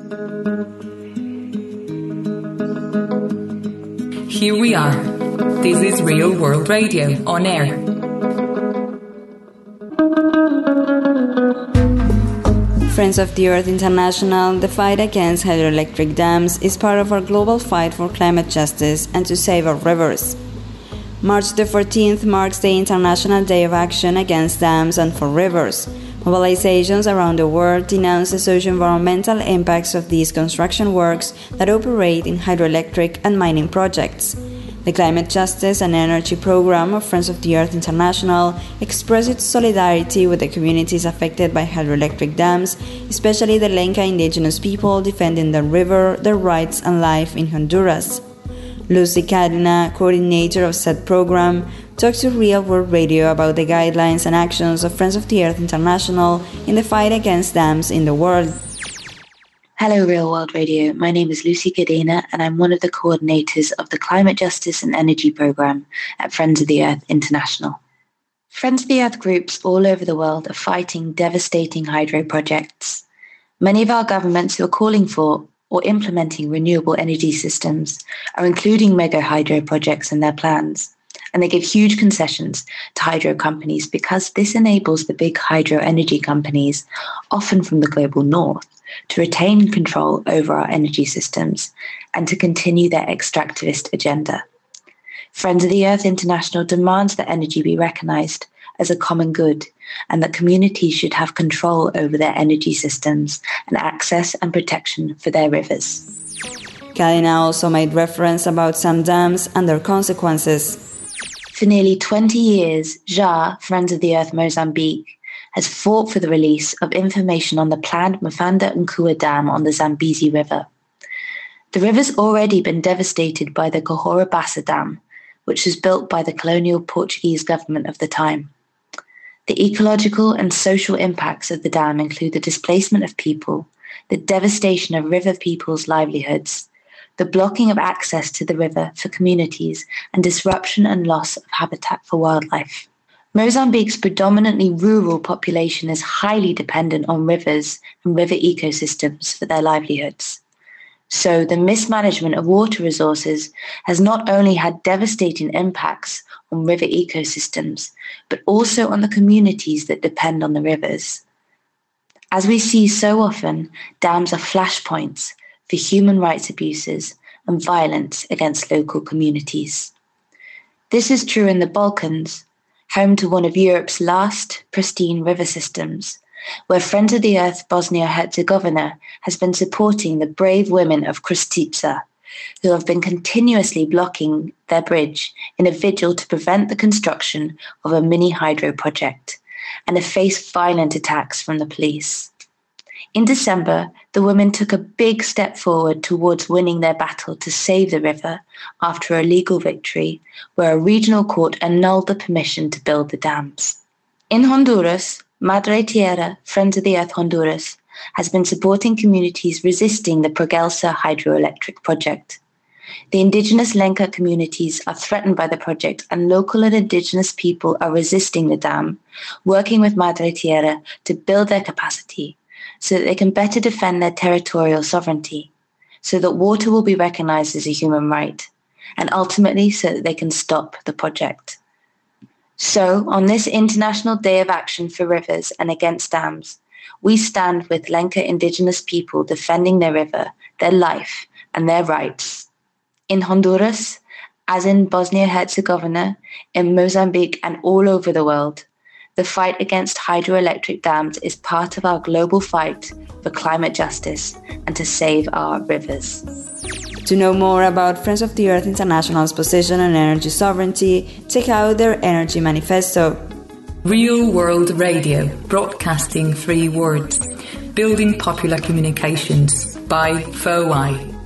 Here we are. This is Real World Radio on air. Friends of the Earth International, the fight against hydroelectric dams is part of our global fight for climate justice and to save our rivers. March the 14th marks the International Day of Action Against Dams and for Rivers. Mobilizations around the world denounce the socio-environmental impacts of these construction works that operate in hydroelectric and mining projects. The Climate Justice and Energy Program of Friends of the Earth International expressed its solidarity with the communities affected by hydroelectric dams, especially the Lenca indigenous people defending the river, their rights and life in Honduras. Lucy Cadena, coordinator of said program, talks to Real World Radio about the guidelines and actions of Friends of the Earth International in the fight against dams in the world. Hello, Real World Radio. My name is Lucy Cadena, and I'm one of the coordinators of the Climate Justice and Energy Program at Friends of the Earth International. Friends of the Earth groups all over the world are fighting devastating hydro projects. Many of our governments who are calling for or implementing renewable energy systems are including mega hydro projects in their plans, and they give huge concessions to hydro companies because this enables the big hydro energy companies, often from the global north, to retain control over our energy systems and to continue their extractivist agenda. Friends of the Earth International demands that energy be recognized as a common good and that communities should have control over their energy systems and access and protection for their rivers. Cadena also made reference about some dams and their consequences. For nearly 20 years, JA, Friends of the Earth Mozambique, has fought for the release of information on the planned Mafanda Nkua Dam on the Zambezi River. The river's already been devastated by the Cahora Bassa Dam, which was built by the colonial Portuguese government of the time. The ecological and social impacts of the dam include the displacement of people, the devastation of river people's livelihoods, the blocking of access to the river for communities, and disruption and loss of habitat for wildlife. Mozambique's predominantly rural population is highly dependent on rivers and river ecosystems for their livelihoods. So the mismanagement of water resources has not only had devastating impacts on river ecosystems, but also on the communities that depend on the rivers. As we see so often, dams are flashpoints for human rights abuses and violence against local communities. This is true in the Balkans, home to one of Europe's last pristine river systems, where Friends of the Earth Bosnia-Herzegovina has been supporting the brave women of Krstica, who have been continuously blocking their bridge in a vigil to prevent the construction of a mini hydro project and have faced violent attacks from the police. In December, the women took a big step forward towards winning their battle to save the river after a legal victory where a regional court annulled the permission to build the dams. In Honduras, Madre Tierra, Friends of the Earth Honduras, has been supporting communities resisting the Progelsa hydroelectric project. The indigenous Lenca communities are threatened by the project, and local and indigenous people are resisting the dam, working with Madre Tierra to build their capacity so that they can better defend their territorial sovereignty, so that water will be recognized as a human right, and ultimately so that they can stop the project. So, on this International Day of Action for Rivers and Against Dams, we stand with Lenca indigenous people defending their river, their life, and their rights. In Honduras, as in Bosnia-Herzegovina, in Mozambique, and all over the world, the fight against hydroelectric dams is part of our global fight for climate justice and to save our rivers. To know more about Friends of the Earth International's position on energy sovereignty, check out their energy manifesto. Real World Radio, broadcasting 3 words, building popular communications by FOI.